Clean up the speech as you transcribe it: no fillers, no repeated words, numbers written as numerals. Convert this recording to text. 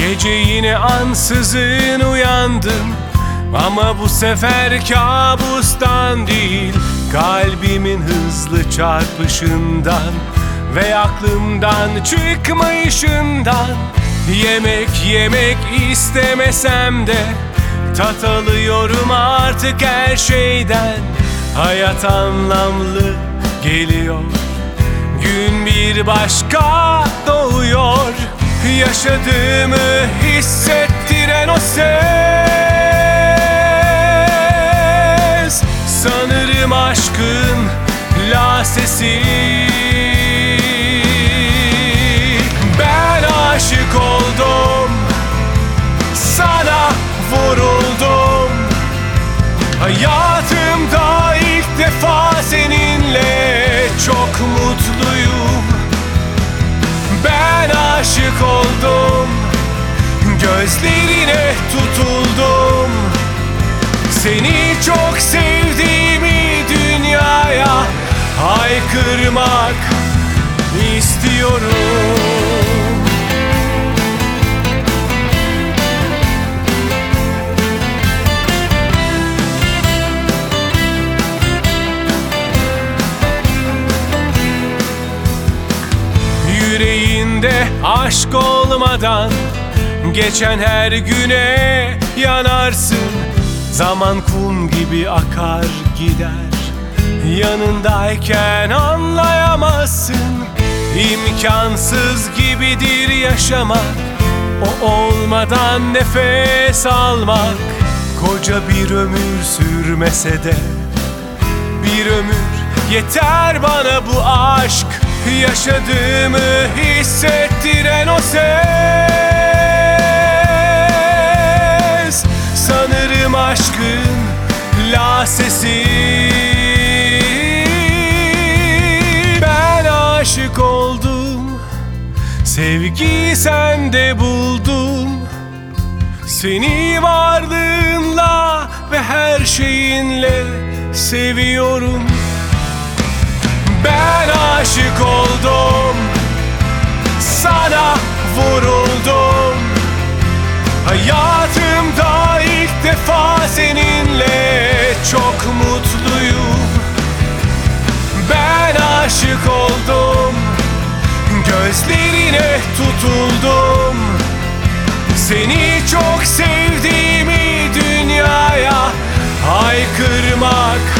Gece yine ansızın uyandım, ama bu sefer kabustan değil, kalbimin hızlı çarpışından ve aklımdan çıkmayışından. Yemek istemesem de tat alıyorum artık her şeyden. Hayat anlamlı geliyor, gün bir başka doğuyor. Yaşadığımı hissettiren o ses, sanırım aşkın la sesi. Ben aşık oldum, sana vuruldum. Hayatımda ilk defa seninle çok mutluyum. Ben aşık oldum, gözlerine tutuldum. Seni çok sevdiğimi dünyaya haykırmak istiyorum. Yüreğinde aşk olmadan geçen her güne yanarsın. Zaman kum gibi akar gider, yanındayken anlayamazsın. İmkansız gibidir yaşamak, o olmadan nefes almak. Koca bir ömür sürmese de bir ömür yeter bana bu aşk. Yaşadığımı hissettiren o ses, sanırım aşkın la sesi. Ben aşık oldum, sevgi sende buldum. Seni varlığınla ve her şeyinle seviyorum. Ben aşık oldum, sana vuruldum. Hayatımda ilk defa seninle çok mutluyum. Ben aşık oldum, gözlerine tutuldum. Seni çok sevdiğimi dünyaya haykırmak